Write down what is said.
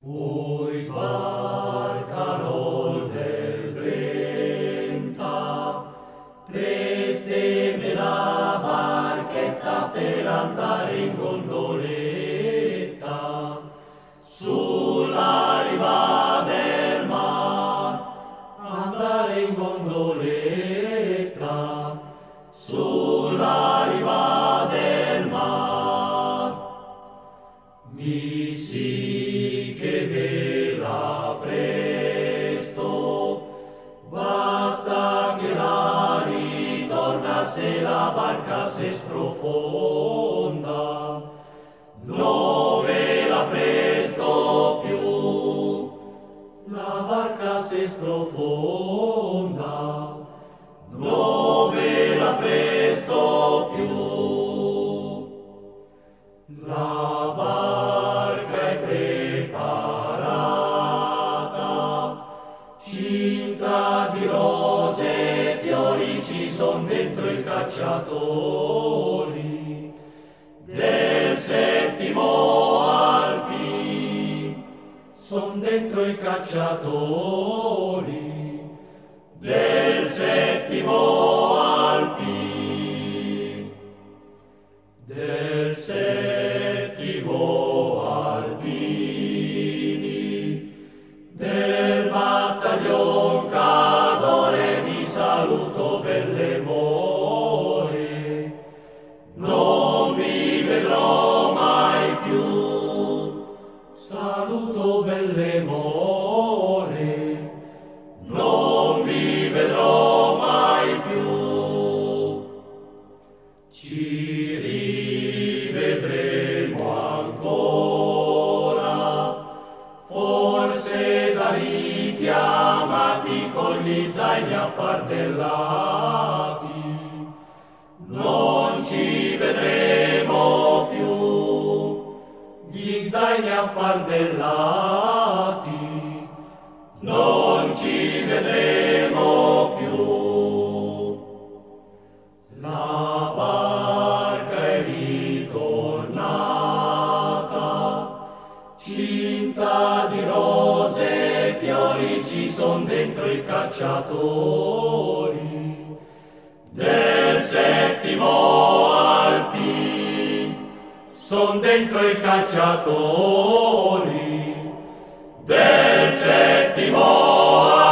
Ui barcarol del Brenta, prestemi la barchetta per andare in gondoletta sulla riva del mar, andare in gondoletta sulla riva del mar. Mi sì che vela presto, basta che la ritorna se la barca se sprofonda, no vela presto più, la barca se sprofonda, no vela presto più. La barca è preparata, cinta di rose e fiori, ci son dentro i cacciatori del settimo Alpin, son dentro i cacciatori del settimo Alpin, del settimo Alpini, del battaglion Cadore, vi saluto belle more, non vi vedrò mai più, saluto belle more, non vi vedrò mai più. Ci rivedremo ancora, forse da richiamati con gli zaini affardellati, non ci vedremo più, gli zaini affardellati, non ci vedremo più. La barca è ritornata, cinta di rose e fiori, ci son dentro i cacciatori del settimo Alpin, son dentro i cacciatori del settimo Alpin.